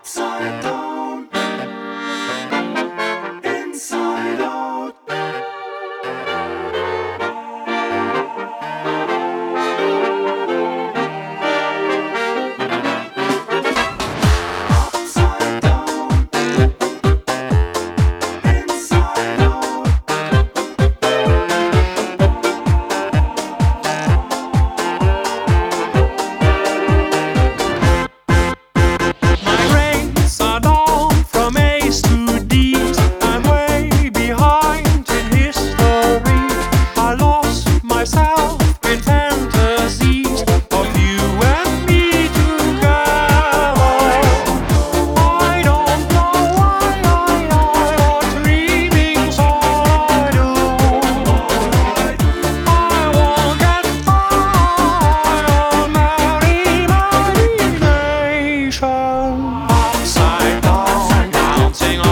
Upside down, inside out. Upside down, inside out. My grades are down from A's to D's. I'm way behind in history. I lost myself in fantasies of you and me together. I don't know why you're dreaming, so I do. I won't get by on my imagination. Upside down, bouncing